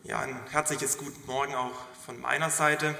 Ja, ein herzliches Guten Morgen auch von meiner Seite.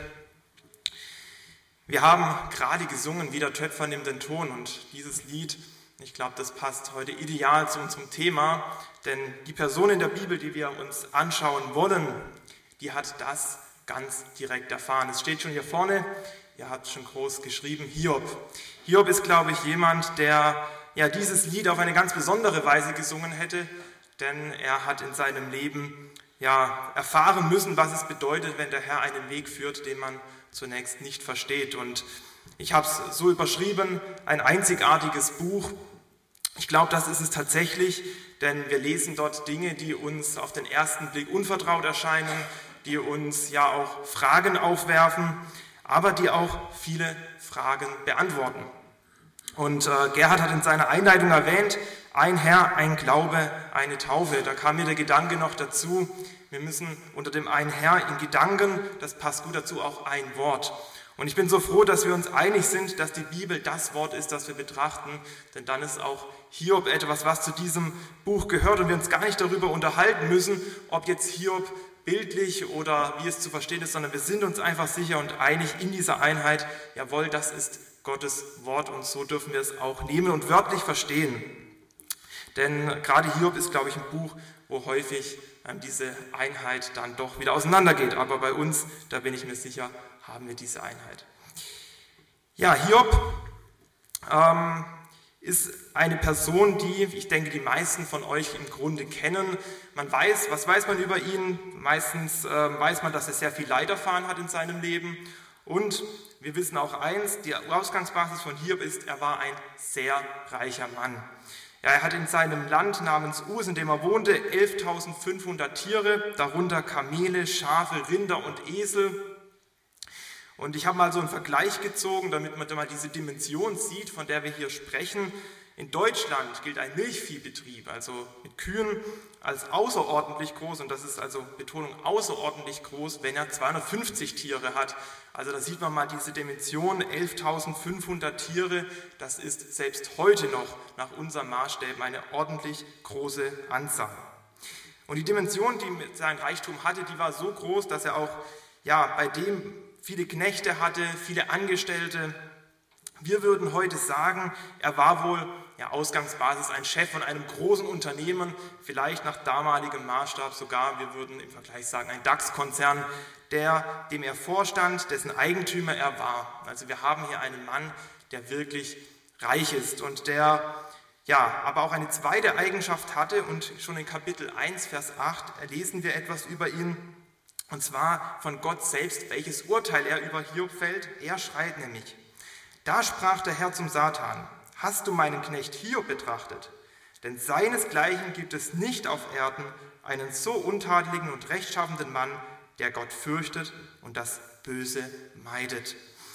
Wir haben gerade gesungen, wie der Töpfer nimmt den Ton, und dieses Lied, ich glaube, das passt heute ideal zu unserem Thema, denn die Person in der Bibel, die wir uns anschauen wollen, die hat das ganz direkt erfahren. Es steht schon hier vorne, ihr habt schon groß geschrieben, Hiob. Hiob ist, glaube ich, jemand, der dieses Lied auf eine ganz besondere Weise gesungen hätte, denn er hat in seinem Leben erfahren müssen, was es bedeutet, wenn der Herr einen Weg führt, den man zunächst nicht versteht. Und ich habe es so überschrieben, ein einzigartiges Buch. Ich glaube, das ist es tatsächlich, denn wir lesen dort Dinge, die uns auf den ersten Blick unvertraut erscheinen, die uns ja auch Fragen aufwerfen, aber die auch viele Fragen beantworten. Und Gerhard hat in seiner Einleitung erwähnt, ein Herr, ein Glaube, eine Taufe. Da kam mir der Gedanke noch dazu, wir müssen unter dem einen Herr in Gedanken, das passt gut dazu, auch ein Wort. Und ich bin so froh, dass wir uns einig sind, dass die Bibel das Wort ist, das wir betrachten, denn dann ist auch Hiob etwas, was zu diesem Buch gehört und wir uns gar nicht darüber unterhalten müssen, ob jetzt Hiob bildlich oder wie es zu verstehen ist, sondern wir sind uns einfach sicher und einig in dieser Einheit, jawohl, das ist Gottes Wort und so dürfen wir es auch nehmen und wörtlich verstehen. Denn gerade Hiob ist, glaube ich, ein Buch, wo häufig diese Einheit dann doch wieder auseinandergeht. Aber bei uns, da bin ich mir sicher, haben wir diese Einheit. Ja, Hiob ist eine Person, die, ich denke, die meisten von euch im Grunde kennen. Man weiß, was weiß man über ihn? Meistens weiß man, dass er sehr viel Leid erfahren hat in seinem Leben. Und wir wissen auch eins, die Ausgangsbasis von Hiob ist, er war ein sehr reicher Mann. Ja, er hat in seinem Land namens Uz, in dem er wohnte, 11.500 Tiere, darunter Kamele, Schafe, Rinder und Esel. Und ich habe mal so einen Vergleich gezogen, damit man mal diese Dimension sieht, von der wir hier sprechen. In Deutschland gilt ein Milchviehbetrieb, also mit Kühen, als außerordentlich groß, und das ist also Betonung außerordentlich groß, wenn er 250 Tiere hat. Also da sieht man mal diese Dimension, 11.500 Tiere, das ist selbst heute noch nach unseren Maßstäben eine ordentlich große Anzahl. Und die Dimension, die sein Reichtum hatte, die war so groß, dass er auch bei dem viele Knechte hatte, viele Angestellte. Wir würden heute sagen, er war wohl Ausgangsbasis ein Chef von einem großen Unternehmen, vielleicht nach damaligem Maßstab sogar, wir würden im Vergleich sagen, ein DAX-Konzern, dem er vorstand, dessen Eigentümer er war. Also wir haben hier einen Mann, der wirklich reich ist und der aber auch eine zweite Eigenschaft hatte, und schon in Kapitel 1, Vers 8 lesen wir etwas über ihn, und zwar von Gott selbst, welches Urteil er über Hiob fällt. Er schreit nämlich: Da sprach der Herr zum Satan: Hast du meinen Knecht Hiob betrachtet? Denn seinesgleichen gibt es nicht auf Erden einen so untadeligen und rechtschaffenden Mann, der Gott fürchtet und das Böse meidet.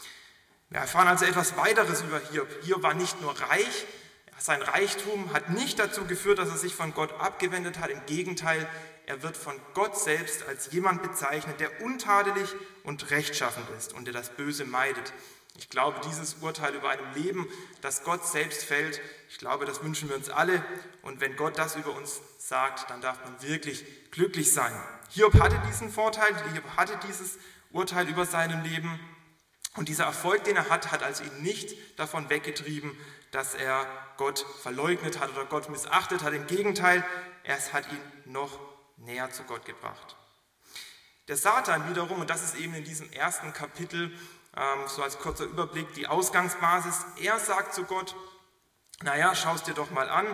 Wir erfahren also etwas weiteres über Hiob. Hiob war nicht nur reich, sein Reichtum hat nicht dazu geführt, dass er sich von Gott abgewendet hat. Im Gegenteil, er wird von Gott selbst als jemand bezeichnet, der untadelig und rechtschaffend ist und der das Böse meidet. Ich glaube, dieses Urteil über einem Leben, das Gott selbst fällt, ich glaube, das wünschen wir uns alle. Und wenn Gott das über uns sagt, dann darf man wirklich glücklich sein. Hiob hatte diesen Vorteil, Hiob hatte dieses Urteil über seinem Leben. Und dieser Erfolg, den er hat also ihn nicht davon weggetrieben, dass er Gott verleugnet hat oder Gott missachtet hat. Im Gegenteil, es hat ihn noch näher zu Gott gebracht. Der Satan wiederum, und das ist eben in diesem ersten Kapitel, so als kurzer Überblick, die Ausgangsbasis, er sagt zu Gott: Schau es dir doch mal an,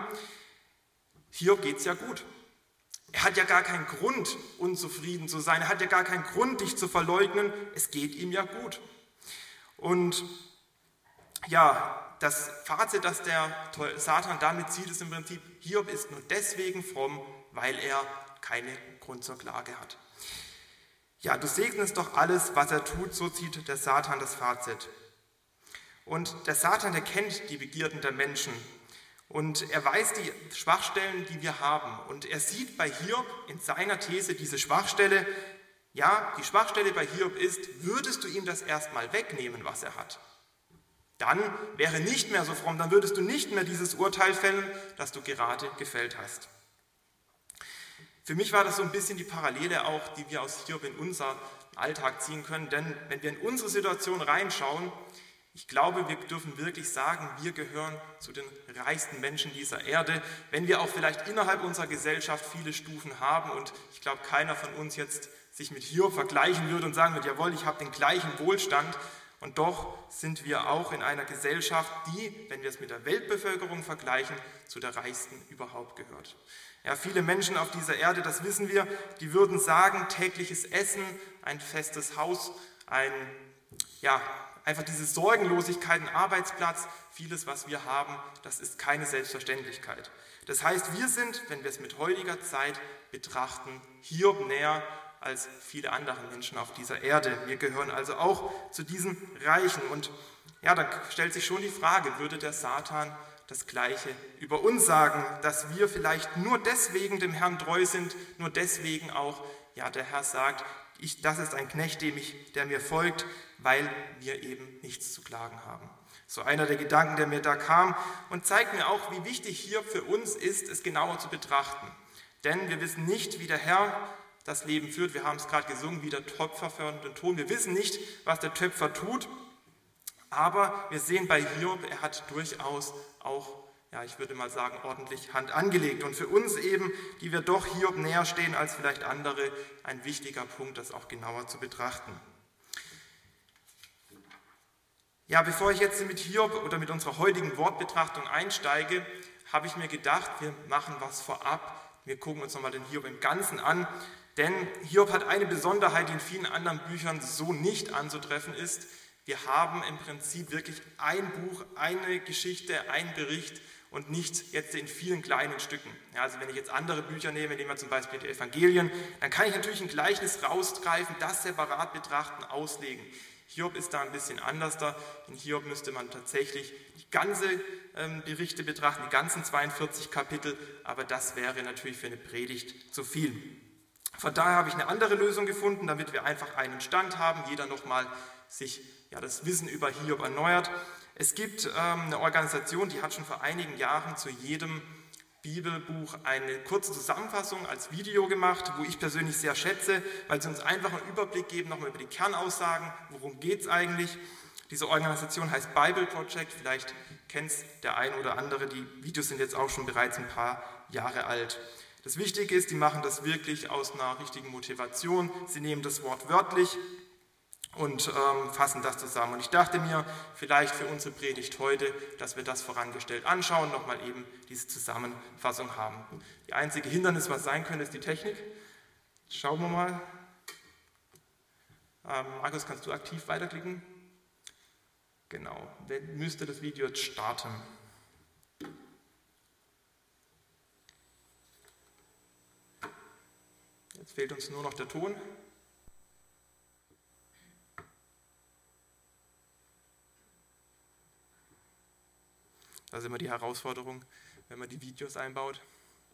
Hiob geht's ja gut. Er hat ja gar keinen Grund, unzufrieden zu sein, er hat ja gar keinen Grund, dich zu verleugnen, es geht ihm ja gut. Und das Fazit, das der Satan damit zieht, ist im Prinzip, Hiob ist nur deswegen fromm, weil er keinen Grund zur Klage hat. Ja, du segnest doch alles, was er tut, so zieht der Satan das Fazit. Und der Satan, der kennt die Begierden der Menschen und er weiß die Schwachstellen, die wir haben. Und er sieht bei Hiob in seiner These diese Schwachstelle. Ja, die Schwachstelle bei Hiob ist, würdest du ihm das erstmal wegnehmen, was er hat, dann wäre nicht mehr so fromm, dann würdest du nicht mehr dieses Urteil fällen, das du gerade gefällt hast. Für mich war das so ein bisschen die Parallele auch, die wir aus Hiob in unser Alltag ziehen können, denn wenn wir in unsere Situation reinschauen, ich glaube, wir dürfen wirklich sagen, wir gehören zu den reichsten Menschen dieser Erde, wenn wir auch vielleicht innerhalb unserer Gesellschaft viele Stufen haben und ich glaube, keiner von uns jetzt sich mit Hiob vergleichen würde und sagen wird, jawohl, ich habe den gleichen Wohlstand und doch sind wir auch in einer Gesellschaft, die, wenn wir es mit der Weltbevölkerung vergleichen, zu der reichsten überhaupt gehört. Ja, viele Menschen auf dieser Erde, das wissen wir, die würden sagen, tägliches Essen, ein festes Haus, einfach diese Sorgenlosigkeit, ein Arbeitsplatz, vieles, was wir haben, das ist keine Selbstverständlichkeit. Das heißt, wir sind, wenn wir es mit heutiger Zeit betrachten, Hiob näher als viele andere Menschen auf dieser Erde. Wir gehören also auch zu diesen Reichen. Und ja, da stellt sich schon die Frage, würde der Satan das Gleiche über uns sagen, dass wir vielleicht nur deswegen dem Herrn treu sind, nur deswegen auch, ja, der Herr sagt, das ist ein Knecht, der mir folgt, weil wir eben nichts zu klagen haben. So einer der Gedanken, der mir da kam und zeigt mir auch, wie wichtig hier für uns ist, es genauer zu betrachten. Denn wir wissen nicht, wie der Herr das Leben führt. Wir haben es gerade gesungen, wie der Töpfer fördert den Ton. Wir wissen nicht, was der Töpfer tut, aber wir sehen bei Hiob, er hat durchaus auch, ja, ich würde mal sagen, ordentlich Hand angelegt. Und für uns eben, die wir doch Hiob näher stehen als vielleicht andere, ein wichtiger Punkt, das auch genauer zu betrachten. Ja, bevor ich jetzt mit Hiob oder mit unserer heutigen Wortbetrachtung einsteige, habe ich mir gedacht, wir machen was vorab. Wir gucken uns nochmal den Hiob im Ganzen an, denn Hiob hat eine Besonderheit, die in vielen anderen Büchern so nicht anzutreffen ist. Wir haben im Prinzip wirklich ein Buch, eine Geschichte, einen Bericht und nicht jetzt in vielen kleinen Stücken. Ja, also wenn ich jetzt andere Bücher nehme, nehmen wir zum Beispiel die Evangelien, dann kann ich natürlich ein Gleichnis rausgreifen, das separat betrachten, auslegen. Hiob ist da ein bisschen anders da. In Hiob müsste man tatsächlich die ganze Berichte betrachten, die ganzen 42 Kapitel, aber das wäre natürlich für eine Predigt zu viel. Von daher habe ich eine andere Lösung gefunden, damit wir einfach einen Stand haben, jeder nochmal sich das Wissen über Hiob erneuert. Es gibt eine Organisation, die hat schon vor einigen Jahren zu jedem Bibelbuch eine kurze Zusammenfassung als Video gemacht, wo ich persönlich sehr schätze, weil sie uns einfach einen Überblick geben, nochmal über die Kernaussagen, worum geht es eigentlich. Diese Organisation heißt Bible Project, vielleicht kennt es der ein oder andere, die Videos sind jetzt auch schon bereits ein paar Jahre alt. Das Wichtige ist, die machen das wirklich aus einer richtigen Motivation, sie nehmen das Wort wörtlich und fassen das zusammen. Und ich dachte mir, vielleicht für unsere Predigt heute, dass wir das vorangestellt anschauen, nochmal eben diese Zusammenfassung haben. Die einzige Hindernis, was sein könnte, ist die Technik. Schauen wir mal. Markus, kannst du aktiv weiterklicken? Genau, müsste das Video jetzt starten. Jetzt fehlt uns nur noch der Ton. Das ist immer die Herausforderung, wenn man die Videos einbaut.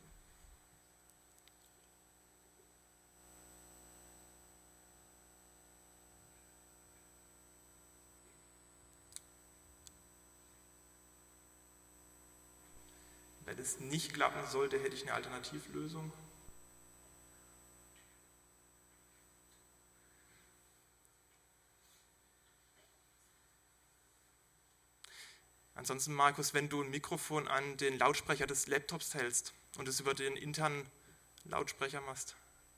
Wenn es nicht klappen sollte, hätte ich eine Alternativlösung. Ansonsten, Markus, wenn du ein Mikrofon an den Lautsprecher des Laptops hältst und es über den internen Lautsprecher machst.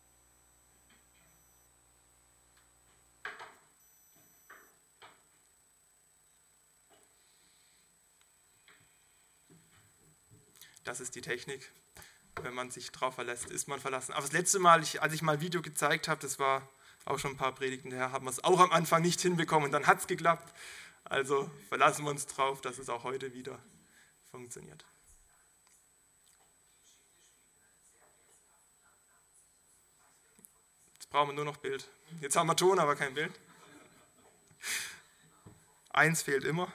Das ist die Technik. Wenn man sich drauf verlässt, ist man verlassen. Aber das letzte Mal, als ich mal ein Video gezeigt habe, das war auch schon ein paar Predigten her, haben wir es auch am Anfang nicht hinbekommen und dann hat es geklappt. Also verlassen wir uns drauf, dass es auch heute wieder funktioniert. Jetzt brauchen wir nur noch Bild. Jetzt haben wir Ton, aber kein Bild. Eins fehlt immer.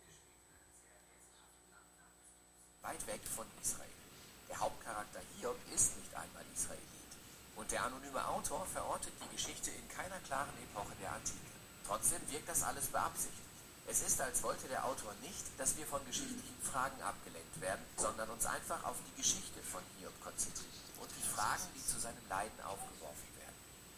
Weit weg von Israel. Der Hauptcharakter Hiob Und der anonyme Autor verortet die Geschichte in keiner klaren Epoche der Antike. Trotzdem wirkt das alles beabsichtigt. Es ist, als wollte der Autor nicht, dass wir von geschichtlichen Fragen abgelenkt werden, sondern uns einfach auf die Geschichte von Hiob konzentrieren und die Fragen, die zu seinem Leiden aufgeworfen werden.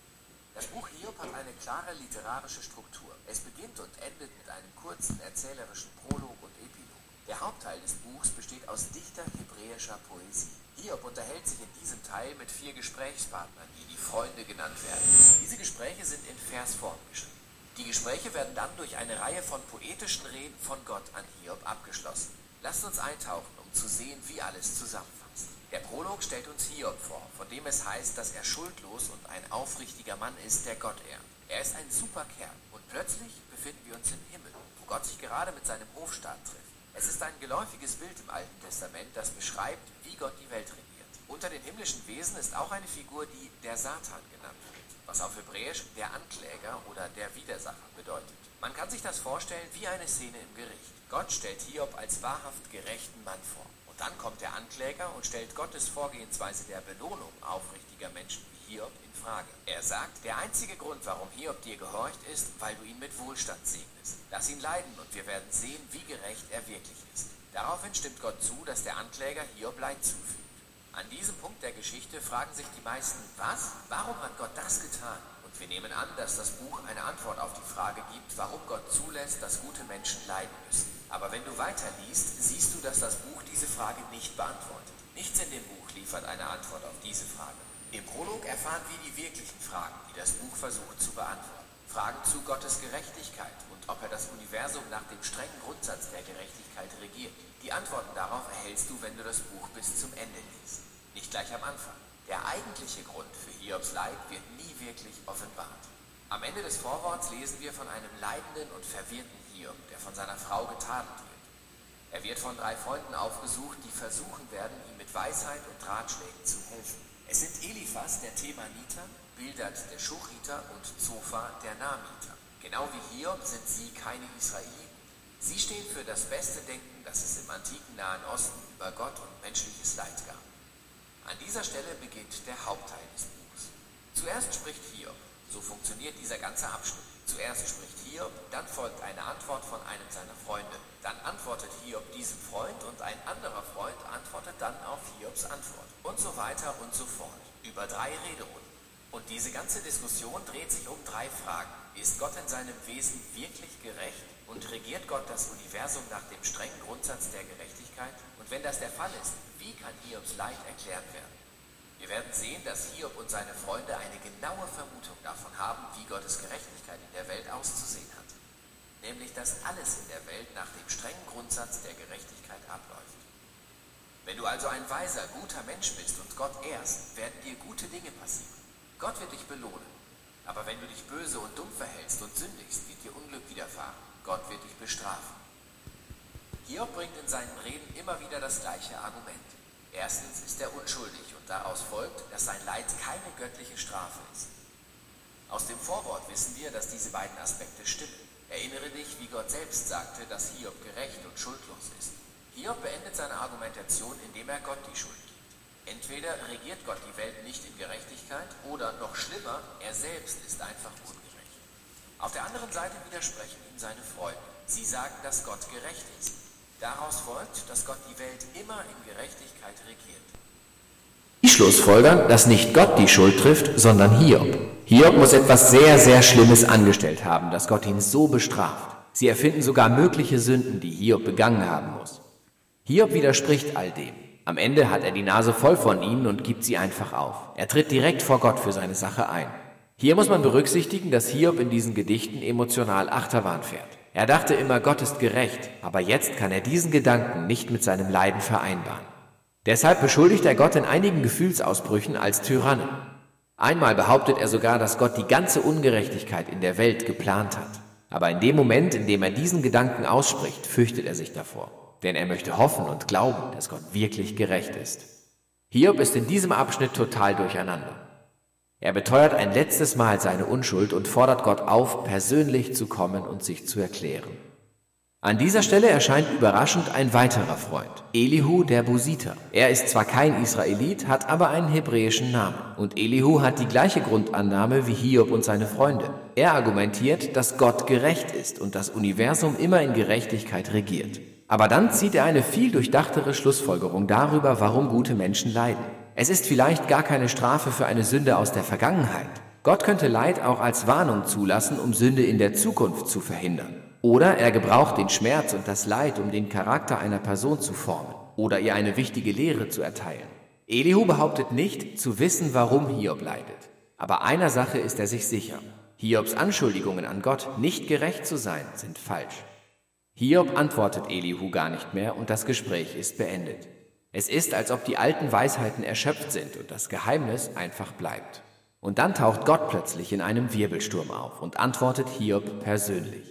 Das Buch Hiob hat eine klare literarische Struktur. Es beginnt und endet mit einem kurzen erzählerischen Prolog und Epilog. Der Hauptteil des Buchs besteht aus dichter hebräischer Poesie. Hiob unterhält sich in diesem Teil mit 4 Gesprächspartnern, die die Freunde genannt werden. Diese Gespräche sind in Versform geschrieben. Die Gespräche werden dann durch eine Reihe von poetischen Reden von Gott an Hiob abgeschlossen. Lasst uns eintauchen, um zu sehen, wie alles zusammenfasst. Der Prolog stellt uns Hiob vor, von dem es heißt, dass er schuldlos und ein aufrichtiger Mann ist, der Gott ehrt. Er ist ein super Kerl und plötzlich befinden wir uns im Himmel, wo Gott sich gerade mit seinem Hofstaat trifft. Es ist ein geläufiges Bild im Alten Testament, das beschreibt, wie Gott die Welt regiert. Unter den himmlischen Wesen ist auch eine Figur, die der Satan genannt wird, was auf Hebräisch der Ankläger oder der Widersacher bedeutet. Man kann sich das vorstellen wie eine Szene im Gericht. Gott stellt Hiob als wahrhaft gerechten Mann vor. Und dann kommt der Ankläger und stellt Gottes Vorgehensweise der Belohnung aufrichtiger Menschen wie Hiob in Frage. Er sagt, der einzige Grund, warum Hiob dir gehorcht, ist, weil du ihn mit Wohlstand segnest. Lass ihn leiden und wir werden sehen, wie gerecht er wirklich ist. Daraufhin stimmt Gott zu, dass der Ankläger Hiob Leid zufügt. An diesem Punkt der Geschichte fragen sich die meisten, was? Warum hat Gott das getan? Und wir nehmen an, dass das Buch eine Antwort auf die Frage gibt, warum Gott zulässt, dass gute Menschen leiden müssen. Aber wenn du weiterliest, siehst du, dass das Buch diese Frage nicht beantwortet. Nichts in dem Buch liefert eine Antwort auf diese Frage. Im Prolog erfahren wir die wirklichen Fragen, die das Buch versucht zu beantworten. Fragen zu Gottes Gerechtigkeit und ob er das Universum nach dem strengen Grundsatz der Gerechtigkeit regiert. Die Antworten darauf erhältst du, wenn du das Buch bis zum Ende liest. Nicht gleich am Anfang. Der eigentliche Grund für Hiobs Leid wird nie wirklich offenbart. Am Ende des Vorworts lesen wir von einem leidenden und verwirrten Hiob, der von seiner Frau getadelt wird. Er wird von 3 Freunden aufgesucht, die versuchen werden, ihm mit Weisheit und Ratschlägen zu helfen. Es sind Eliphas, der Themaniter, Bildad, der Schuchiter und Zophar, der Naamiter. Genau wie Hiob sind sie keine Israeliten. Sie stehen für das beste Denken, das es im antiken Nahen Osten über Gott und menschliches Leid gab. An dieser Stelle beginnt der Hauptteil des Buchs. Zuerst spricht Hiob. So funktioniert dieser ganze Abschnitt. Zuerst spricht Hiob, dann folgt eine Antwort von einem seiner Freunde. Dann antwortet Hiob diesem Freund und ein anderer Freund antwortet dann auf Hiobs Antwort. Und so weiter und so fort. Über 3 Rederunden. Und diese ganze Diskussion dreht sich um 3 Fragen. Ist Gott in seinem Wesen wirklich gerecht? Und regiert Gott das Universum nach dem strengen Grundsatz der Gerechtigkeit? Und wenn das der Fall ist, wie kann Hiobs Leid erklärt werden? Wir werden sehen, dass Hiob und seine Freunde eine genaue Vermutung davon haben, wie Gottes Gerechtigkeit in der Welt auszusehen hat. Nämlich, dass alles in der Welt nach dem strengen Grundsatz der Gerechtigkeit abläuft. Wenn du also ein weiser, guter Mensch bist und Gott ehrst, werden dir gute Dinge passieren. Gott wird dich belohnen. Aber wenn du dich böse und dumm verhältst und sündigst, wird dir Unglück widerfahren. Gott wird dich bestrafen. Hiob bringt in seinen Reden immer wieder das gleiche Argument. Erstens ist er unschuldig und daraus folgt, dass sein Leid keine göttliche Strafe ist. Aus dem Vorwort wissen wir, dass diese beiden Aspekte stimmen. Erinnere dich, wie Gott selbst sagte, dass Hiob gerecht und schuldlos ist. Hiob beendet seine Argumentation, indem er Gott die Schuld gibt. Entweder regiert Gott die Welt nicht in Gerechtigkeit oder, noch schlimmer, er selbst ist einfach ungerecht. Auf der anderen Seite widersprechen ihm seine Freunde. Sie sagen, dass Gott gerecht ist. Daraus folgt, dass Gott die Welt immer in Gerechtigkeit regiert. Die schlussfolgern, dass nicht Gott die Schuld trifft, sondern Hiob. Hiob muss etwas sehr, sehr Schlimmes angestellt haben, dass Gott ihn so bestraft. Sie erfinden sogar mögliche Sünden, die Hiob begangen haben muss. Hiob widerspricht all dem. Am Ende hat er die Nase voll von ihnen und gibt sie einfach auf. Er tritt direkt vor Gott für seine Sache ein. Hier muss man berücksichtigen, dass Hiob in diesen Gedichten emotional Achterbahn fährt. Er dachte immer, Gott ist gerecht, aber jetzt kann er diesen Gedanken nicht mit seinem Leiden vereinbaren. Deshalb beschuldigt er Gott in einigen Gefühlsausbrüchen als Tyrannen. Einmal behauptet er sogar, dass Gott die ganze Ungerechtigkeit in der Welt geplant hat. Aber in dem Moment, in dem er diesen Gedanken ausspricht, fürchtet er sich davor. Denn er möchte hoffen und glauben, dass Gott wirklich gerecht ist. Hiob ist in diesem Abschnitt total durcheinander. Er beteuert ein letztes Mal seine Unschuld und fordert Gott auf, persönlich zu kommen und sich zu erklären. An dieser Stelle erscheint überraschend ein weiterer Freund, Elihu der Busiter. Er ist zwar kein Israelit, hat aber einen hebräischen Namen. Und Elihu hat die gleiche Grundannahme wie Hiob und seine Freunde. Er argumentiert, dass Gott gerecht ist und das Universum immer in Gerechtigkeit regiert. Aber dann zieht er eine viel durchdachtere Schlussfolgerung darüber, warum gute Menschen leiden. Es ist vielleicht gar keine Strafe für eine Sünde aus der Vergangenheit. Gott könnte Leid auch als Warnung zulassen, um Sünde in der Zukunft zu verhindern. Oder er gebraucht den Schmerz und das Leid, um den Charakter einer Person zu formen oder ihr eine wichtige Lehre zu erteilen. Elihu behauptet nicht, zu wissen, warum Hiob leidet. Aber einer Sache ist er sich sicher. Hiobs Anschuldigungen an Gott, nicht gerecht zu sein, sind falsch. Hiob antwortet Elihu gar nicht mehr und das Gespräch ist beendet. Es ist, als ob die alten Weisheiten erschöpft sind und das Geheimnis einfach bleibt. Und dann taucht Gott plötzlich in einem Wirbelsturm auf und antwortet Hiob persönlich.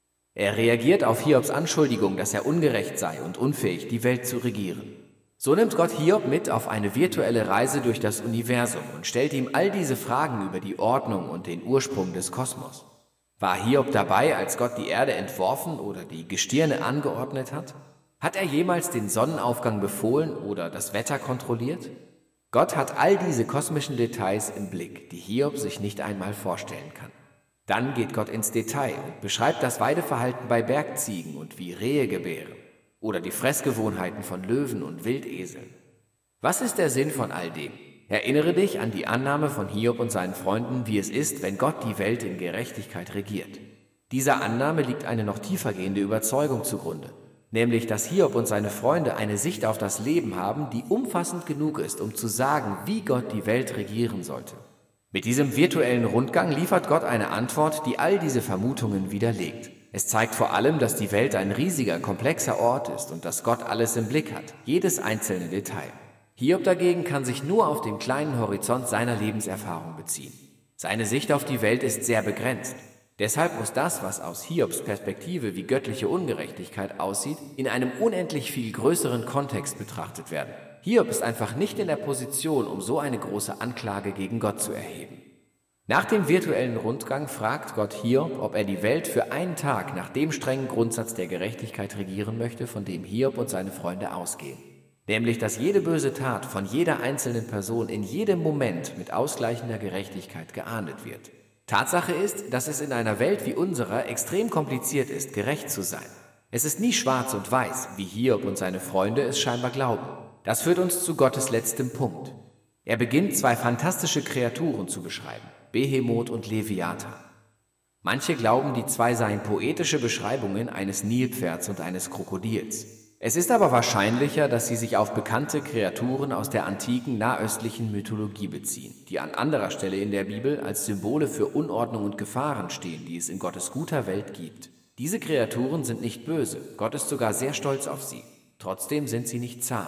Er reagiert auf Hiobs Anschuldigung, dass er ungerecht sei und unfähig, die Welt zu regieren. So nimmt Gott Hiob mit auf eine virtuelle Reise durch das Universum und stellt ihm all diese Fragen über die Ordnung und den Ursprung des Kosmos. War Hiob dabei, als Gott die Erde entworfen oder die Gestirne angeordnet hat? Hat er jemals den Sonnenaufgang befohlen oder das Wetter kontrolliert? Gott hat all diese kosmischen Details im Blick, die Hiob sich nicht einmal vorstellen kann. Dann geht Gott ins Detail und beschreibt das Weideverhalten bei Bergziegen und wie Rehe gebären oder die Fressgewohnheiten von Löwen und Wildeseln. Was ist der Sinn von all dem? Erinnere dich an die Annahme von Hiob und seinen Freunden, wie es ist, wenn Gott die Welt in Gerechtigkeit regiert. Dieser Annahme liegt eine noch tiefergehende Überzeugung zugrunde, nämlich dass Hiob und seine Freunde eine Sicht auf das Leben haben, die umfassend genug ist, um zu sagen, wie Gott die Welt regieren sollte. Mit diesem virtuellen Rundgang liefert Gott eine Antwort, die all diese Vermutungen widerlegt. Es zeigt vor allem, dass die Welt ein riesiger, komplexer Ort ist und dass Gott alles im Blick hat, jedes einzelne Detail. Hiob dagegen kann sich nur auf den kleinen Horizont seiner Lebenserfahrung beziehen. Seine Sicht auf die Welt ist sehr begrenzt. Deshalb muss das, was aus Hiobs Perspektive wie göttliche Ungerechtigkeit aussieht, in einem unendlich viel größeren Kontext betrachtet werden. Hiob ist einfach nicht in der Position, um so eine große Anklage gegen Gott zu erheben. Nach dem virtuellen Rundgang fragt Gott Hiob, ob er die Welt für einen Tag nach dem strengen Grundsatz der Gerechtigkeit regieren möchte, von dem Hiob und seine Freunde ausgehen. Nämlich, dass jede böse Tat von jeder einzelnen Person in jedem Moment mit ausgleichender Gerechtigkeit geahndet wird. Tatsache ist, dass es in einer Welt wie unserer extrem kompliziert ist, gerecht zu sein. Es ist nie schwarz und weiß, wie Hiob und seine Freunde es scheinbar glauben. Das führt uns zu Gottes letztem Punkt. Er beginnt, zwei fantastische Kreaturen zu beschreiben, Behemoth und Leviathan. Manche glauben, die zwei seien poetische Beschreibungen eines Nilpferds und eines Krokodils. Es ist aber wahrscheinlicher, dass sie sich auf bekannte Kreaturen aus der antiken nahöstlichen Mythologie beziehen, die an anderer Stelle in der Bibel als Symbole für Unordnung und Gefahren stehen, die es in Gottes guter Welt gibt. Diese Kreaturen sind nicht böse, Gott ist sogar sehr stolz auf sie. Trotzdem sind sie nicht zahm.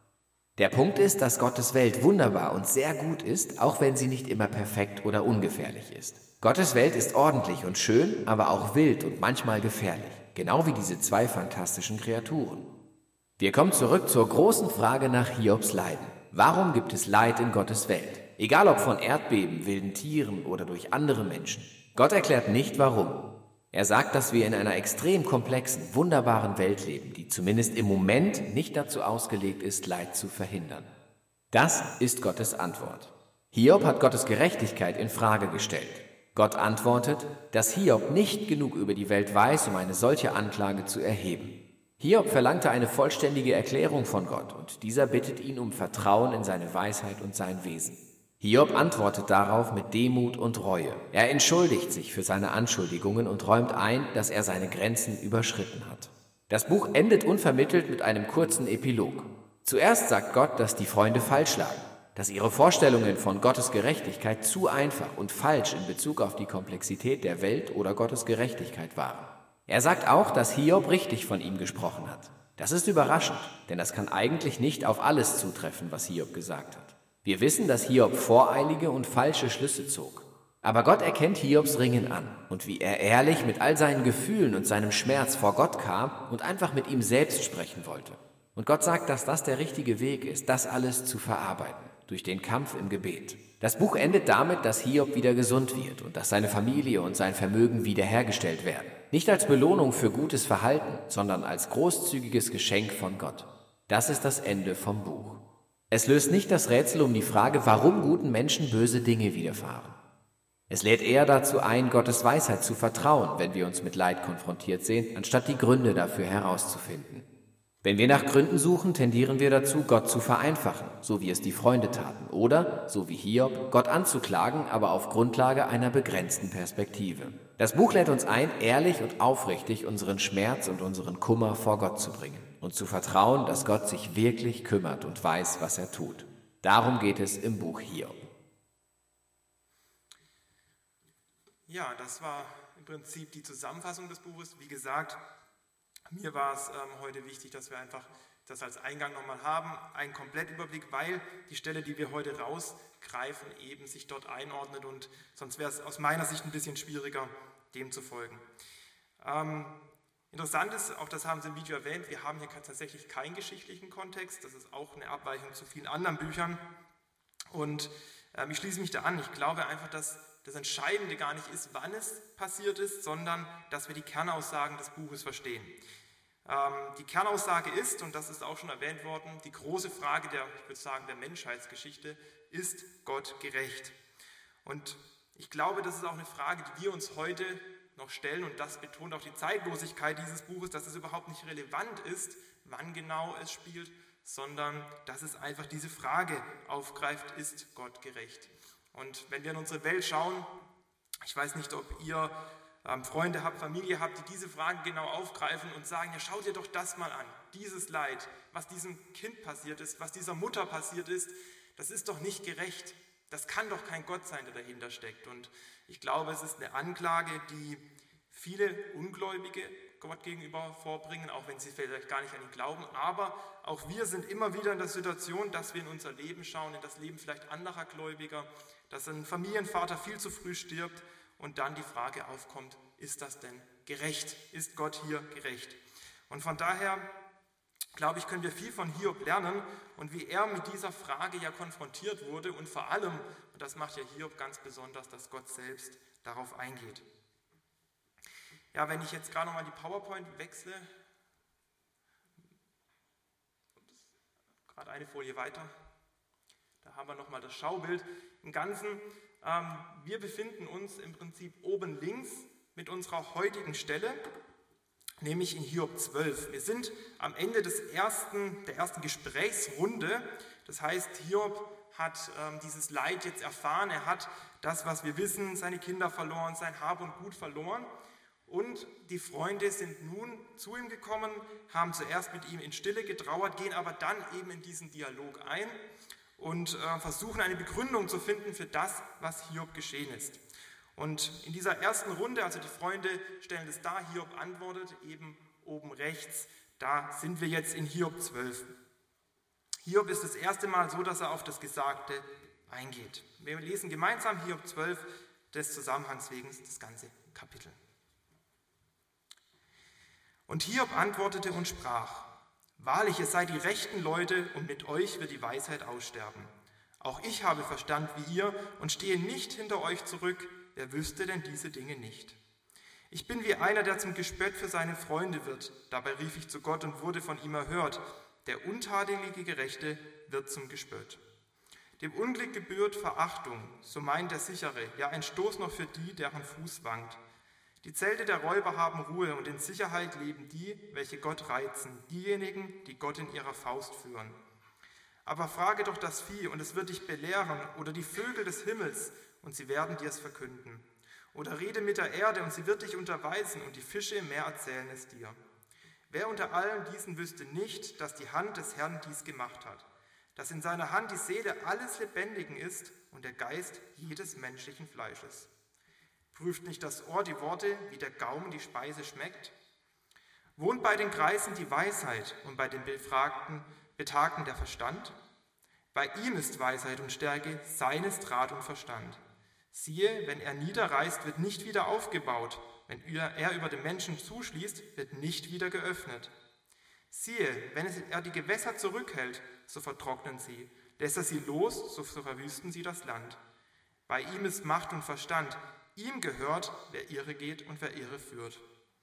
Der Punkt ist, dass Gottes Welt wunderbar und sehr gut ist, auch wenn sie nicht immer perfekt oder ungefährlich ist. Gottes Welt ist ordentlich und schön, aber auch wild und manchmal gefährlich, genau wie diese zwei fantastischen Kreaturen. Wir kommen zurück zur großen Frage nach Hiobs Leiden. Warum gibt es Leid in Gottes Welt? Egal ob von Erdbeben, wilden Tieren oder durch andere Menschen. Gott erklärt nicht warum. Er sagt, dass wir in einer extrem komplexen, wunderbaren Welt leben, die zumindest im Moment nicht dazu ausgelegt ist, Leid zu verhindern. Das ist Gottes Antwort. Hiob hat Gottes Gerechtigkeit in Frage gestellt. Gott antwortet, dass Hiob nicht genug über die Welt weiß, um eine solche Anklage zu erheben. Hiob verlangte eine vollständige Erklärung von Gott und dieser bittet ihn um Vertrauen in seine Weisheit und sein Wesen. Hiob antwortet darauf mit Demut und Reue. Er entschuldigt sich für seine Anschuldigungen und räumt ein, dass er seine Grenzen überschritten hat. Das Buch endet unvermittelt mit einem kurzen Epilog. Zuerst sagt Gott, dass die Freunde falsch lagen, dass ihre Vorstellungen von Gottes Gerechtigkeit zu einfach und falsch in Bezug auf die Komplexität der Welt oder Gottes Gerechtigkeit waren. Er sagt auch, dass Hiob richtig von ihm gesprochen hat. Das ist überraschend, denn das kann eigentlich nicht auf alles zutreffen, was Hiob gesagt hat. Wir wissen, dass Hiob voreilige und falsche Schlüsse zog. Aber Gott erkennt Hiobs Ringen an und wie er ehrlich mit all seinen Gefühlen und seinem Schmerz vor Gott kam und einfach mit ihm selbst sprechen wollte. Und Gott sagt, dass das der richtige Weg ist, das alles zu verarbeiten, durch den Kampf im Gebet. Das Buch endet damit, dass Hiob wieder gesund wird und dass seine Familie und sein Vermögen wiederhergestellt werden. Nicht als Belohnung für gutes Verhalten, sondern als großzügiges Geschenk von Gott. Das ist das Ende vom Buch. Es löst nicht das Rätsel um die Frage, warum guten Menschen böse Dinge widerfahren. Es lädt eher dazu ein, Gottes Weisheit zu vertrauen, wenn wir uns mit Leid konfrontiert sehen, anstatt die Gründe dafür herauszufinden. Wenn wir nach Gründen suchen, tendieren wir dazu, Gott zu vereinfachen, so wie es die Freunde taten, oder, so wie Hiob, Gott anzuklagen, aber auf Grundlage einer begrenzten Perspektive. Das Buch lädt uns ein, ehrlich und aufrichtig unseren Schmerz und unseren Kummer vor Gott zu bringen und zu vertrauen, dass Gott sich wirklich kümmert und weiß, was er tut. Darum geht es im Buch Hiob. Ja, das war im Prinzip die Zusammenfassung des Buches. Wie gesagt, mir war es heute wichtig, dass wir einfach das als Eingang nochmal haben, einen Komplettüberblick, weil die Stelle, die wir heute rausgreifen, eben sich dort einordnet und sonst wäre es aus meiner Sicht ein bisschen schwieriger, dem zu folgen. Interessant ist, auch das haben Sie im Video erwähnt, wir haben hier tatsächlich keinen geschichtlichen Kontext, das ist auch eine Abweichung zu vielen anderen Büchern und ich schließe mich da an. Ich glaube einfach, dass das Entscheidende gar nicht ist, wann es passiert ist, sondern dass wir die Kernaussagen des Buches verstehen. Die Kernaussage ist, und das ist auch schon erwähnt worden, die große Frage der Menschheitsgeschichte, ist Gott gerecht? Und ich glaube, das ist auch eine Frage, die wir uns heute noch stellen und das betont auch die Zeitlosigkeit dieses Buches, dass es überhaupt nicht relevant ist, wann genau es spielt, sondern dass es einfach diese Frage aufgreift, ist Gott gerecht? Und wenn wir in unsere Welt schauen, ich weiß nicht, ob ihr Freunde habt, Familie habt, die diese Fragen genau aufgreifen und sagen, ja, schau dir doch das mal an, dieses Leid, was diesem Kind passiert ist, was dieser Mutter passiert ist, das ist doch nicht gerecht. Das kann doch kein Gott sein, der dahinter steckt. Und ich glaube, es ist eine Anklage, die viele Ungläubige Gott gegenüber vorbringen, auch wenn sie vielleicht gar nicht an ihn glauben. Aber auch wir sind immer wieder in der Situation, dass wir in unser Leben schauen, in das Leben vielleicht anderer Gläubiger, dass ein Familienvater viel zu früh stirbt und dann die Frage aufkommt, ist das denn gerecht? Ist Gott hier gerecht? Und von daher, glaube ich, können wir viel von Hiob lernen und wie er mit dieser Frage ja konfrontiert wurde und vor allem, und das macht ja Hiob ganz besonders, dass Gott selbst darauf eingeht. Ja, wenn ich jetzt gerade nochmal die PowerPoint wechsle, gerade eine Folie weiter, da haben wir nochmal das Schaubild. Im Ganzen, wir befinden uns im Prinzip oben links mit unserer heutigen Stelle, nämlich in Hiob 12. Wir sind am Ende der ersten Gesprächsrunde, das heißt, Hiob hat dieses Leid jetzt erfahren, er hat das, was wir wissen, seine Kinder verloren, sein Hab und Gut verloren. Und die Freunde sind nun zu ihm gekommen, haben zuerst mit ihm in Stille getrauert, gehen aber dann eben in diesen Dialog ein und versuchen eine Begründung zu finden für das, was Hiob geschehen ist. Und in dieser ersten Runde, also die Freunde stellen es dar, Hiob antwortet eben oben rechts, da sind wir jetzt in Hiob 12. Hiob ist das erste Mal so, dass er auf das Gesagte eingeht. Wir lesen gemeinsam Hiob 12, des Zusammenhangs wegen das ganze Kapitel. Und Hiob antwortete und sprach, wahrlich, ihr seid die rechten Leute und mit euch wird die Weisheit aussterben. Auch ich habe Verstand wie ihr und stehe nicht hinter euch zurück, wer wüsste denn diese Dinge nicht? Ich bin wie einer, der zum Gespött für seine Freunde wird. Dabei rief ich zu Gott und wurde von ihm erhört. Der untadelige Gerechte wird zum Gespött. Dem Unglück gebührt Verachtung, so meint der Sichere, ja ein Stoß noch für die, deren Fuß wankt. Die Zelte der Räuber haben Ruhe und in Sicherheit leben die, welche Gott reizen, diejenigen, die Gott in ihrer Faust führen. Aber frage doch das Vieh und es wird dich belehren oder die Vögel des Himmels und sie werden dir es verkünden. Oder rede mit der Erde und sie wird dich unterweisen und die Fische im Meer erzählen es dir. Wer unter allen diesen wüsste nicht, dass die Hand des Herrn dies gemacht hat, dass in seiner Hand die Seele alles Lebendigen ist und der Geist jedes menschlichen Fleisches. Prüft nicht das Ohr die Worte, wie der Gaumen die Speise schmeckt? Wohnt bei den Greisen die Weisheit und bei den Betagten der Verstand? Bei ihm ist Weisheit und Stärke, seines Rat und Verstand. Siehe, wenn er niederreißt, wird nicht wieder aufgebaut. Wenn er über den Menschen zuschließt, wird nicht wieder geöffnet. Siehe, wenn er die Gewässer zurückhält, so vertrocknen sie. Lässt er sie los, so verwüsten sie das Land. Bei ihm ist Macht und Verstand. Ihm gehört, wer irre geht und wer irre führt.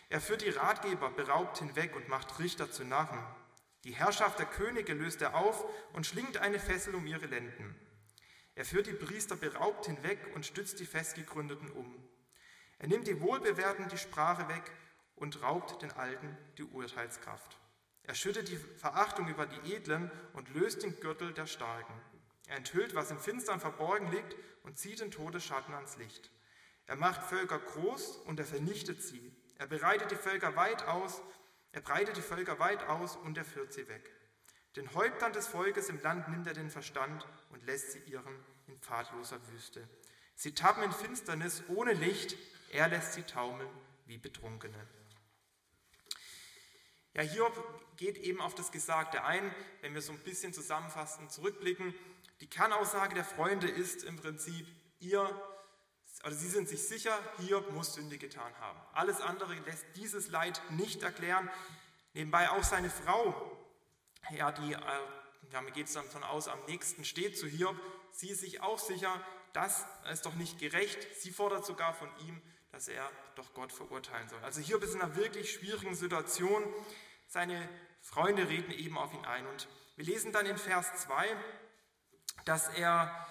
Er führt die Ratgeber beraubt hinweg und macht Richter zu Narren. Die Herrschaft der Könige löst er auf und schlingt eine Fessel um ihre Lenden. Er führt die Priester beraubt hinweg und stützt die Festgegründeten um. Er nimmt die Wohlbewehrten die Sprache weg und raubt den Alten die Urteilskraft. Er schüttet die Verachtung über die Edlen und löst den Gürtel der Starken. Er enthüllt, was im Finstern verborgen liegt und zieht den Todesschatten ans Licht. Er macht Völker groß und er vernichtet sie. Er breitet die Völker weit aus und er führt sie weg. Den Häuptern des Volkes im Land nimmt er den Verstand und lässt sie irren in pfadloser Wüste. Sie tappen in Finsternis ohne Licht, er lässt sie taumeln wie Betrunkene. Ja, Hiob geht eben auf das Gesagte ein, wenn wir so ein bisschen zusammenfassen, zurückblicken. Die Kernaussage der Freunde ist im Prinzip, sie sind sich sicher, Hiob muss Sünde getan haben. Alles andere lässt dieses Leid nicht erklären. Nebenbei auch seine Frau, mir geht es dann davon aus, am nächsten steht zu Hiob, sie ist sich auch sicher, das ist doch nicht gerecht. Sie fordert sogar von ihm, dass er doch Gott verurteilen soll. Also Hiob ist in einer wirklich schwierigen Situation. Seine Freunde reden eben auf ihn ein. Und wir lesen dann in Vers 2, dass er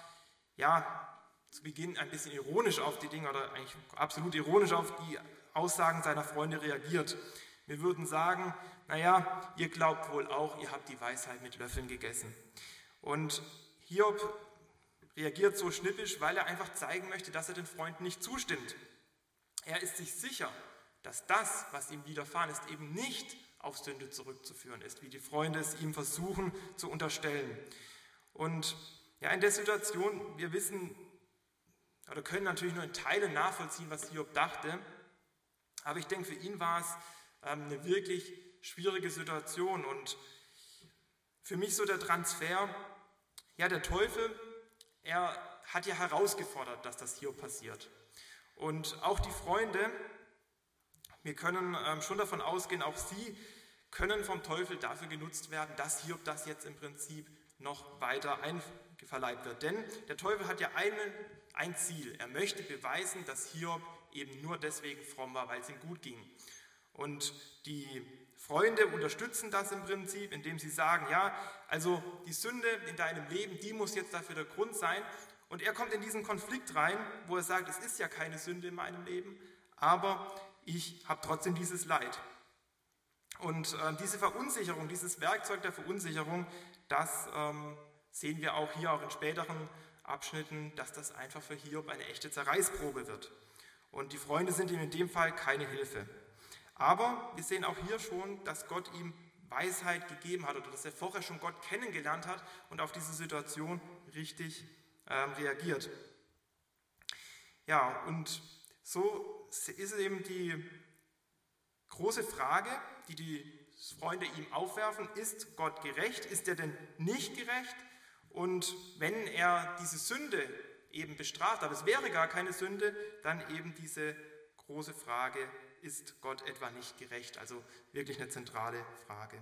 zu Beginn ein bisschen ironisch auf die Dinge oder eigentlich absolut ironisch auf die Aussagen seiner Freunde reagiert. Wir würden sagen, ihr glaubt wohl auch, ihr habt die Weisheit mit Löffeln gegessen. Und Hiob reagiert so schnippisch, weil er einfach zeigen möchte, dass er den Freunden nicht zustimmt. Er ist sich sicher, dass das, was ihm widerfahren ist, eben nicht auf Sünde zurückzuführen ist, wie die Freunde es ihm versuchen zu unterstellen. Und in der Situation, wir wissen oder können natürlich nur in Teilen nachvollziehen, was Hiob dachte, aber ich denke, für ihn war es eine wirklich schwierige Situation und für mich so der Transfer, der Teufel, er hat ja herausgefordert, dass das Hiob passiert. Und auch die Freunde, wir können schon davon ausgehen, auch sie können vom Teufel dafür genutzt werden, dass Hiob das jetzt im Prinzip noch weiter einverleibt wird. Denn der Teufel hat ja ein Ziel. Er möchte beweisen, dass Hiob eben nur deswegen fromm war, weil es ihm gut ging. Und die Freunde unterstützen das im Prinzip, indem sie sagen, also die Sünde in deinem Leben, die muss jetzt dafür der Grund sein. Und er kommt in diesen Konflikt rein, wo er sagt, es ist ja keine Sünde in meinem Leben, aber ich habe trotzdem dieses Leid. Und diese Verunsicherung, dieses Werkzeug der Verunsicherung, das sehen wir auch hier, auch in späteren Abschnitten, dass das einfach für Hiob eine echte Zerreißprobe wird. Und die Freunde sind ihm in dem Fall keine Hilfe. Aber wir sehen auch hier schon, dass Gott ihm Weisheit gegeben hat oder dass er vorher schon Gott kennengelernt hat und auf diese Situation richtig reagiert. Und so ist es eben die große Frage, die Freunde ihm aufwerfen, ist Gott gerecht? Ist er denn nicht gerecht? Und wenn er diese Sünde eben bestraft, aber es wäre gar keine Sünde, dann eben diese große Frage, ist Gott etwa nicht gerecht? Also wirklich eine zentrale Frage.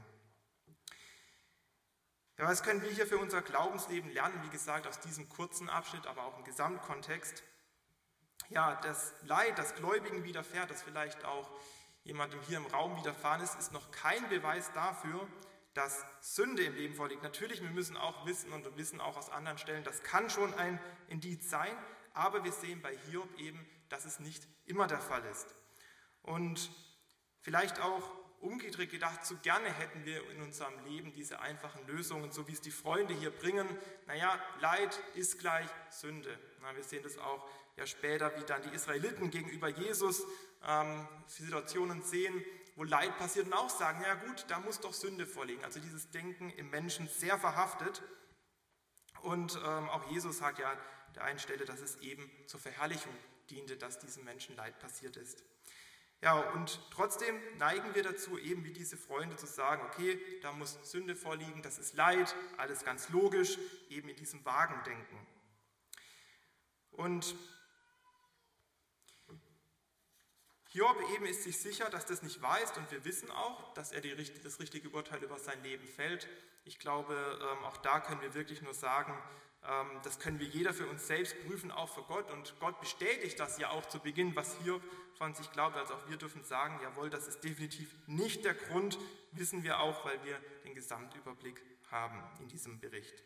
Was können wir hier für unser Glaubensleben lernen? Wie gesagt, aus diesem kurzen Abschnitt, aber auch im Gesamtkontext. Das Leid, das Gläubigen widerfährt, das vielleicht auch jemandem hier im Raum widerfahren ist noch kein Beweis dafür, dass Sünde im Leben vorliegt. Natürlich, wir müssen auch wissen und wir wissen auch aus anderen Stellen, das kann schon ein Indiz sein, aber wir sehen bei Hiob eben, dass es nicht immer der Fall ist. Und vielleicht auch umgedreht gedacht, so gerne hätten wir in unserem Leben diese einfachen Lösungen, so wie es die Freunde hier bringen. Leid ist gleich Sünde. Wir sehen das auch später, wie dann die Israeliten gegenüber Jesus Situationen sehen, wo Leid passiert und auch sagen, da muss doch Sünde vorliegen. Also dieses Denken im Menschen sehr verhaftet. Und auch Jesus sagt an der einen Stelle, dass es eben zur Verherrlichung diente, dass diesem Menschen Leid passiert ist. Und trotzdem neigen wir dazu, eben wie diese Freunde zu sagen, okay, da muss Sünde vorliegen, das ist Leid, alles ganz logisch, eben in diesem Wagendenken. Und Hiob eben ist sich sicher, dass das nicht wahr ist und wir wissen auch, dass er das richtige Urteil über sein Leben fällt. Ich glaube, auch da können wir wirklich nur sagen, Das können wir jeder für uns selbst prüfen, auch für Gott. Und Gott bestätigt das ja auch zu Beginn, was Hiob von sich glaubt. Also auch wir dürfen sagen, jawohl, das ist definitiv nicht der Grund, wissen wir auch, weil wir den Gesamtüberblick haben in diesem Bericht.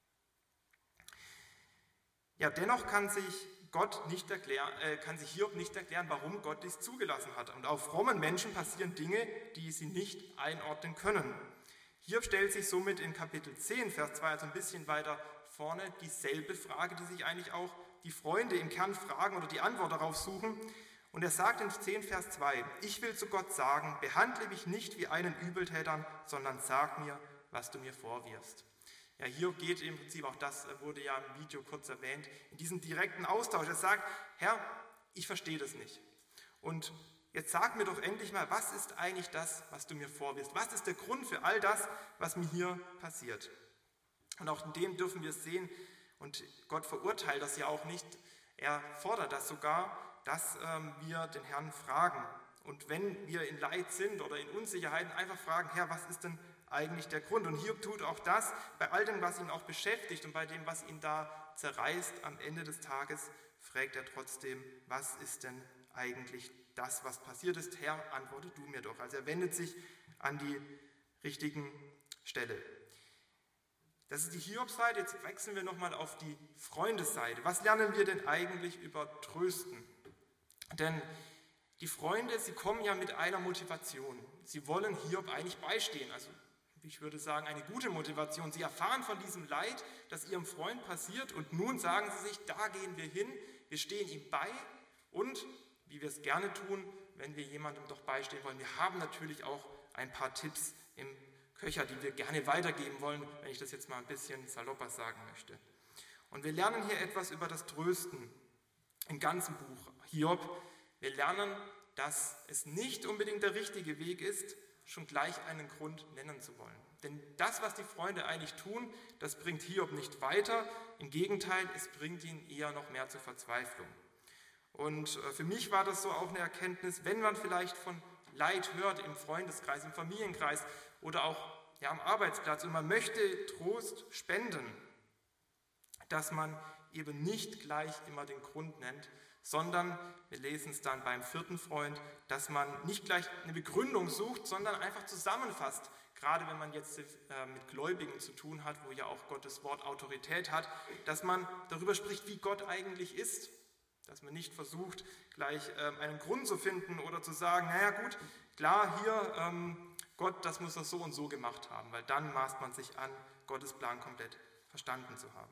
Ja, dennoch kann sich Hiob nicht erklären, warum Gott dies zugelassen hat. Und auch frommen Menschen passieren Dinge, die sie nicht einordnen können. Hiob stellt sich somit in Kapitel 10, Vers 2, also ein bisschen weiter vorne, dieselbe Frage, die sich eigentlich auch die Freunde im Kern fragen oder die Antwort darauf suchen. Und er sagt in 10, Vers 2, ich will zu Gott sagen, behandle mich nicht wie einen Übeltäter, sondern sag mir, was du mir vorwirfst. Ja, Hiob geht im Prinzip, auch das wurde ja im Video kurz erwähnt, in diesen direkten Austausch. Er sagt, Herr, ich verstehe das nicht. Und jetzt sag mir doch endlich mal, was ist eigentlich das, was du mir vorwirfst? Was ist der Grund für all das, was mir hier passiert? Und auch in dem dürfen wir es sehen, und Gott verurteilt das ja auch nicht. Er fordert das sogar, dass wir den Herrn fragen. Und wenn wir in Leid sind oder in Unsicherheiten, einfach fragen, Herr, was ist denn eigentlich der Grund? Und Hiob tut auch das, bei all dem, was ihn auch beschäftigt und bei dem, was ihn da zerreißt, am Ende des Tages fragt er trotzdem, was ist denn eigentlich das, was passiert ist? Herr, antworte du mir doch. Also er wendet sich an die richtigen Stelle. Das ist die Hiobs-Seite. Jetzt wechseln wir nochmal auf die Freundesseite. Was lernen wir denn eigentlich über Trösten? Denn die Freunde, sie kommen ja mit einer Motivation. Sie wollen Hiob eigentlich beistehen. Also ich würde sagen, eine gute Motivation. Sie erfahren von diesem Leid, das ihrem Freund passiert, und nun sagen sie sich, da gehen wir hin, wir stehen ihm bei, und wie wir es gerne tun, wenn wir jemandem doch beistehen wollen, wir haben natürlich auch ein paar Tipps im Köcher, die wir gerne weitergeben wollen, wenn ich das jetzt mal ein bisschen salopper sagen möchte. Und wir lernen hier etwas über das Trösten im ganzen Buch Hiob. Wir lernen, dass es nicht unbedingt der richtige Weg ist, schon gleich einen Grund nennen zu wollen. Denn das, was die Freunde eigentlich tun, das bringt Hiob nicht weiter. Im Gegenteil, es bringt ihn eher noch mehr zur Verzweiflung. Und für mich war das so auch eine Erkenntnis, wenn man vielleicht von Leid hört im Freundeskreis, im Familienkreis oder auch am Arbeitsplatz und man möchte Trost spenden, dass man eben nicht gleich immer den Grund nennt, sondern, wir lesen es dann beim 4. Freund, dass man nicht gleich eine Begründung sucht, sondern einfach zusammenfasst. Gerade wenn man jetzt mit Gläubigen zu tun hat, wo ja auch Gottes Wort Autorität hat, dass man darüber spricht, wie Gott eigentlich ist. Dass man nicht versucht, gleich einen Grund zu finden oder zu sagen, naja gut, klar, hier, Gott, das muss er so und so gemacht haben, weil dann maßt man sich an, Gottes Plan komplett verstanden zu haben.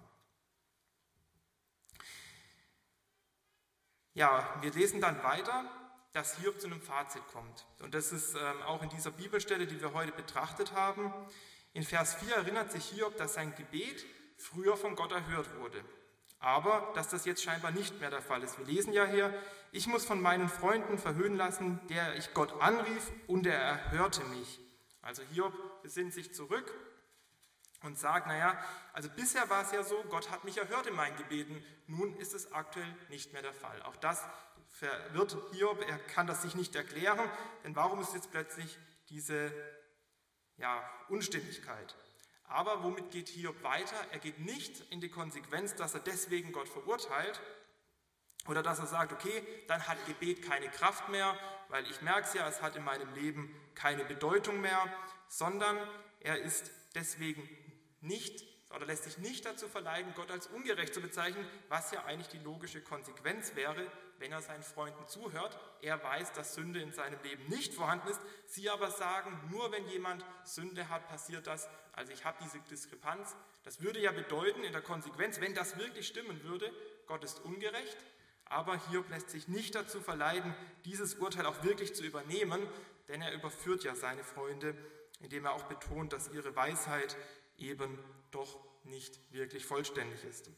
Ja, wir lesen dann weiter, dass Hiob zu einem Fazit kommt. Und das ist auch in dieser Bibelstelle, die wir heute betrachtet haben. In Vers 4 erinnert sich Hiob, dass sein Gebet früher von Gott erhört wurde. Aber dass das jetzt scheinbar nicht mehr der Fall ist. Wir lesen ja hier, ich muss von meinen Freunden verhöhnen lassen, der ich Gott anrief, und er erhörte mich. Also Hiob besinnt sich zurück und sagt, naja, also bisher war es ja so, Gott hat mich erhört in meinen Gebeten, nun ist es aktuell nicht mehr der Fall. Auch das verwirrt Hiob, er kann das sich nicht erklären, denn warum ist jetzt plötzlich diese Unstimmigkeit? Aber womit geht Hiob weiter? Er geht nicht in die Konsequenz, dass er deswegen Gott verurteilt oder dass er sagt, okay, dann hat Gebet keine Kraft mehr, weil ich merke es ja, es hat in meinem Leben keine Bedeutung mehr, sondern er ist deswegen nicht oder lässt sich nicht dazu verleiten, Gott als ungerecht zu bezeichnen, was ja eigentlich die logische Konsequenz wäre, wenn er seinen Freunden zuhört. Er weiß, dass Sünde in seinem Leben nicht vorhanden ist. Sie aber sagen, nur wenn jemand Sünde hat, passiert das. Also ich habe diese Diskrepanz. Das würde ja bedeuten in der Konsequenz, wenn das wirklich stimmen würde, Gott ist ungerecht. Aber Hiob lässt sich nicht dazu verleiten, dieses Urteil auch wirklich zu übernehmen, denn er überführt ja seine Freunde, indem er auch betont, dass ihre Weisheit eben doch nicht wirklich vollständig ist.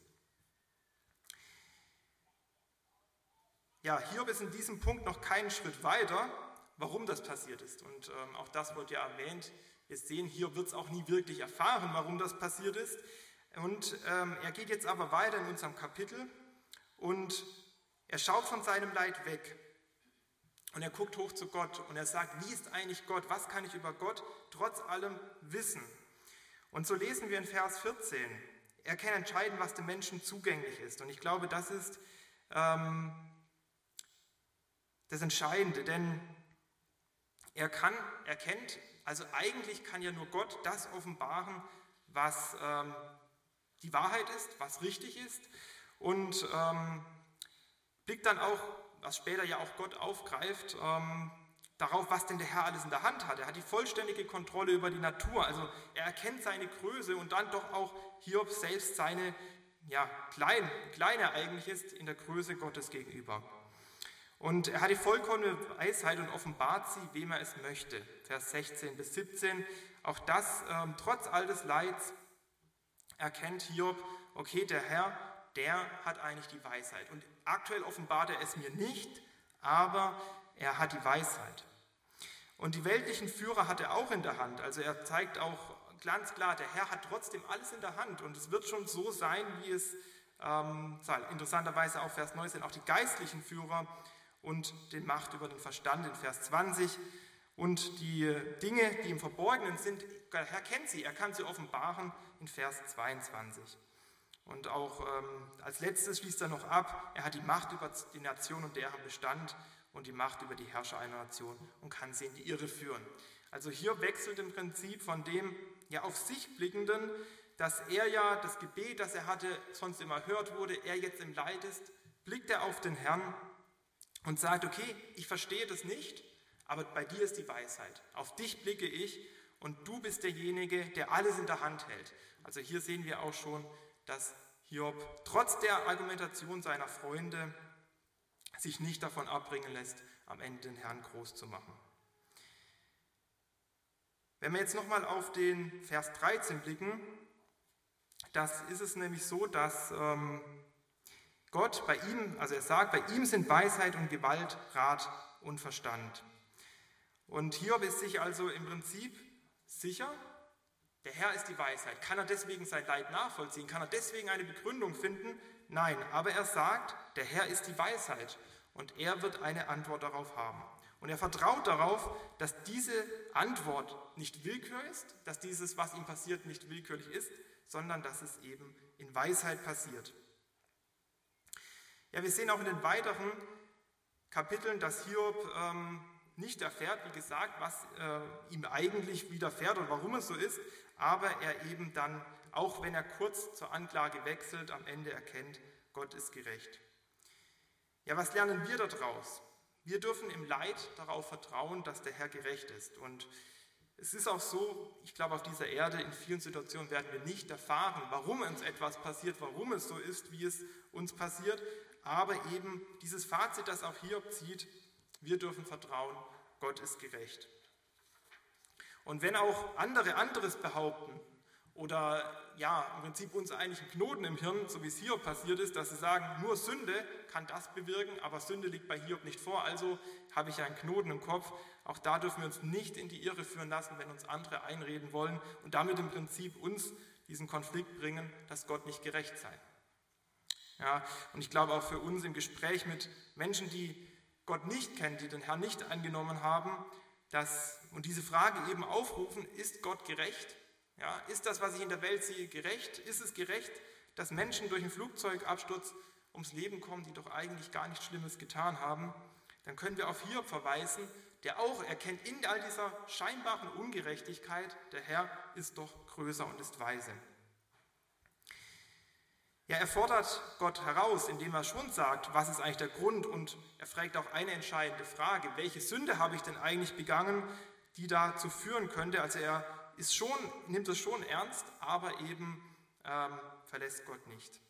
Ja, Hiob ist in diesem Punkt noch keinen Schritt weiter, warum das passiert ist. Und auch das wird ja erwähnt. Wir sehen, Hiob wird es auch nie wirklich erfahren, warum das passiert ist. Und er geht jetzt aber weiter in unserem Kapitel und er schaut von seinem Leid weg. Und er guckt hoch zu Gott und er sagt, wie ist eigentlich Gott? Was kann ich über Gott trotz allem wissen? Und so lesen wir in Vers 14, Er kann entscheiden, was dem Menschen zugänglich ist. Und ich glaube, das ist das Entscheidende, denn also eigentlich kann ja nur Gott das offenbaren, was die Wahrheit ist, was richtig ist, und blickt dann auch, was später ja auch Gott aufgreift, darauf, was denn der Herr alles in der Hand hat. Er hat die vollständige Kontrolle über die Natur, also er erkennt seine Größe und dann doch auch Hiob selbst seine, klein er eigentlich ist in der Größe Gottes gegenüber. Und er hat die vollkommene Weisheit und offenbart sie, wem er es möchte. Vers 16 bis 17. Auch das, trotz all des Leids, erkennt Hiob, okay, der Herr, der hat eigentlich die Weisheit. Und aktuell offenbart er es mir nicht, aber er hat die Weisheit. Und die weltlichen Führer hat er auch in der Hand. Also er zeigt auch ganz klar, der Herr hat trotzdem alles in der Hand. Und es wird schon so sein, wie es interessanterweise auch Vers 19, auch die geistlichen Führer und den Macht über den Verstand in Vers 20 und die Dinge, die im Verborgenen sind, der Herr kennt sie, er kann sie offenbaren in Vers 22. Und auch als letztes schließt er noch ab, er hat die Macht über die Nation und deren Bestand und die Macht über die Herrscher einer Nation und kann sie in die Irre führen. Also hier wechselt im Prinzip von dem auf sich blickenden, dass er ja das Gebet, das er hatte, sonst immer erhört wurde, er jetzt im Leid ist, blickt er auf den Herrn und sagt, okay, ich verstehe das nicht, aber bei dir ist die Weisheit. Auf dich blicke ich und du bist derjenige, der alles in der Hand hält. Also hier sehen wir auch schon, dass Hiob trotz der Argumentation seiner Freunde sich nicht davon abbringen lässt, am Ende den Herrn groß zu machen. Wenn wir jetzt nochmal auf den Vers 13 blicken, das ist es nämlich so, dass Gott bei ihm, also er sagt, bei ihm sind Weisheit und Gewalt, Rat und Verstand. Und Hiob ist sich also im Prinzip sicher, der Herr ist die Weisheit. Kann er deswegen sein Leid nachvollziehen? Kann er deswegen eine Begründung finden? Nein, aber er sagt, der Herr ist die Weisheit und er wird eine Antwort darauf haben. Und er vertraut darauf, dass diese Antwort nicht Willkür ist, dass dieses, was ihm passiert, nicht willkürlich ist, sondern dass es eben in Weisheit passiert. Ja, wir sehen auch in den weiteren Kapiteln, dass Hiob nicht erfährt, wie gesagt, was ihm eigentlich widerfährt und warum es so ist, aber er eben dann, auch wenn er kurz zur Anklage wechselt, am Ende erkennt, Gott ist gerecht. Ja, was lernen wir daraus? Wir dürfen im Leid darauf vertrauen, dass der Herr gerecht ist. Und es ist auch so, ich glaube, auf dieser Erde in vielen Situationen werden wir nicht erfahren, warum uns etwas passiert, warum es so ist, wie es uns passiert, aber eben dieses Fazit, das auch Hiob zieht, wir dürfen vertrauen, Gott ist gerecht. Und wenn auch andere anderes behaupten oder im Prinzip uns eigentlich einen Knoten im Hirn, so wie es Hiob passiert ist, dass sie sagen, nur Sünde kann das bewirken, aber Sünde liegt bei Hiob nicht vor, also habe ich einen Knoten im Kopf. Auch da dürfen wir uns nicht in die Irre führen lassen, wenn uns andere einreden wollen und damit im Prinzip uns diesen Konflikt bringen, dass Gott nicht gerecht sei. Ja, und ich glaube auch für uns im Gespräch mit Menschen, die Gott nicht kennen, die den Herrn nicht angenommen haben, und diese Frage eben aufrufen, ist Gott gerecht? Ja, ist das, was ich in der Welt sehe, gerecht? Ist es gerecht, dass Menschen durch einen Flugzeugabsturz ums Leben kommen, die doch eigentlich gar nichts Schlimmes getan haben? Dann können wir auf Hiob verweisen, der auch erkennt in all dieser scheinbaren Ungerechtigkeit, der Herr ist doch größer und ist weise. Ja, er fordert Gott heraus, indem er schon sagt, was ist eigentlich der Grund, und er fragt auch eine entscheidende Frage, welche Sünde habe ich denn eigentlich begangen, die dazu führen könnte. Also er nimmt es schon ernst, aber eben verlässt Gott nicht.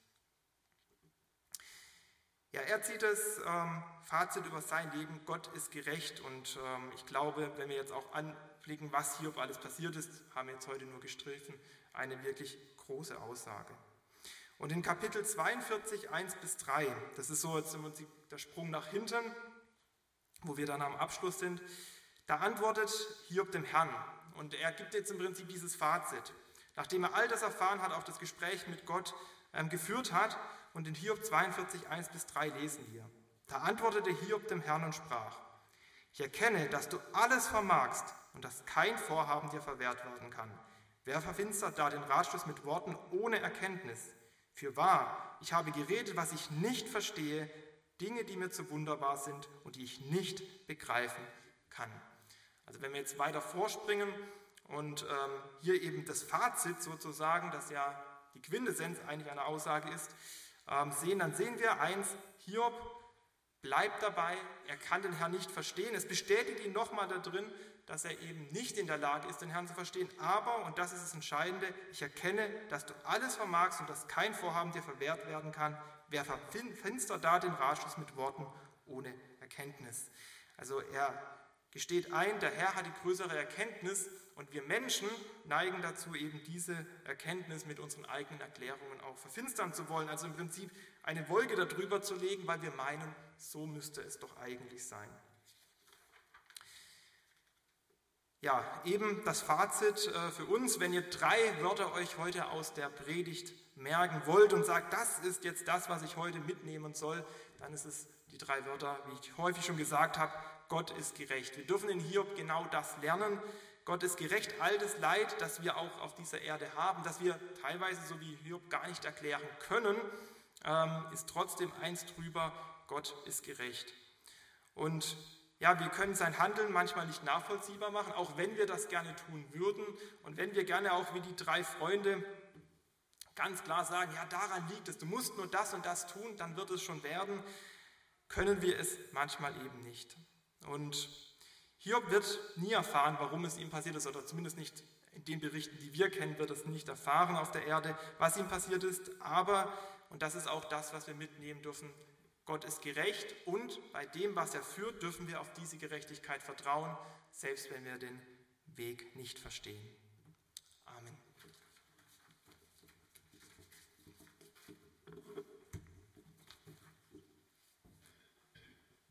Ja, er zieht das Fazit über sein Leben, Gott ist gerecht, und ich glaube, wenn wir jetzt auch anblicken, was Hiob alles passiert ist, haben wir jetzt heute nur gestrichen, eine wirklich große Aussage. Und in Kapitel 42, 1-3, das ist so jetzt im Prinzip der Sprung nach hinten, wo wir dann am Abschluss sind, da antwortet Hiob dem Herrn und er gibt jetzt im Prinzip dieses Fazit. Nachdem er all das erfahren hat, auch das Gespräch mit Gott geführt hat, und in Hiob 42, 1-3 lesen wir. Da antwortete Hiob dem Herrn und sprach, ich erkenne, dass du alles vermagst und dass kein Vorhaben dir verwehrt werden kann. Wer verfinstert da den Ratschluss mit Worten ohne Erkenntnis? Fürwahr, ich habe geredet, was ich nicht verstehe, Dinge, die mir zu wunderbar sind und die ich nicht begreifen kann. Also wenn wir jetzt weiter vorspringen und hier eben das Fazit sozusagen, das ja die Quintessenz eigentlich einer Aussage ist, sehen, dann sehen wir eins: Hiob bleibt dabei, er kann den Herrn nicht verstehen. Es bestätigt ihn nochmal da drin, dass er eben nicht in der Lage ist, den Herrn zu verstehen. Aber, und das ist das Entscheidende, ich erkenne, dass du alles vermagst und dass kein Vorhaben dir verwehrt werden kann. Wer verfinstert da den Ratschluss mit Worten ohne Erkenntnis? Also er gesteht ein, der Herr hat die größere Erkenntnis und wir Menschen neigen dazu, eben diese Erkenntnis mit unseren eigenen Erklärungen auch verfinstern zu wollen. Also im Prinzip eine Wolke darüber zu legen, weil wir meinen, so müsste es doch eigentlich sein. Ja, eben das Fazit für uns: Wenn ihr 3 Wörter euch heute aus der Predigt merken wollt und sagt, das ist jetzt das, was ich heute mitnehmen soll, dann ist es die 3 Wörter, wie ich häufig schon gesagt habe: Gott ist gerecht. Wir dürfen in Hiob genau das lernen. Gott ist gerecht. All das Leid, das wir auch auf dieser Erde haben, das wir teilweise so wie Hiob gar nicht erklären können, ist trotzdem eins drüber: Gott ist gerecht. Und ja, wir können sein Handeln manchmal nicht nachvollziehbar machen, auch wenn wir das gerne tun würden und wenn wir gerne auch wie die 3 Freunde ganz klar sagen, ja, daran liegt es, du musst nur das und das tun, dann wird es schon werden, können wir es manchmal eben nicht. Und Hiob wird nie erfahren, warum es ihm passiert ist, oder zumindest nicht in den Berichten, die wir kennen, wird es nicht erfahren auf der Erde, was ihm passiert ist. Aber, und das ist auch das, was wir mitnehmen dürfen, Gott ist gerecht und bei dem, was er führt, dürfen wir auf diese Gerechtigkeit vertrauen, selbst wenn wir den Weg nicht verstehen.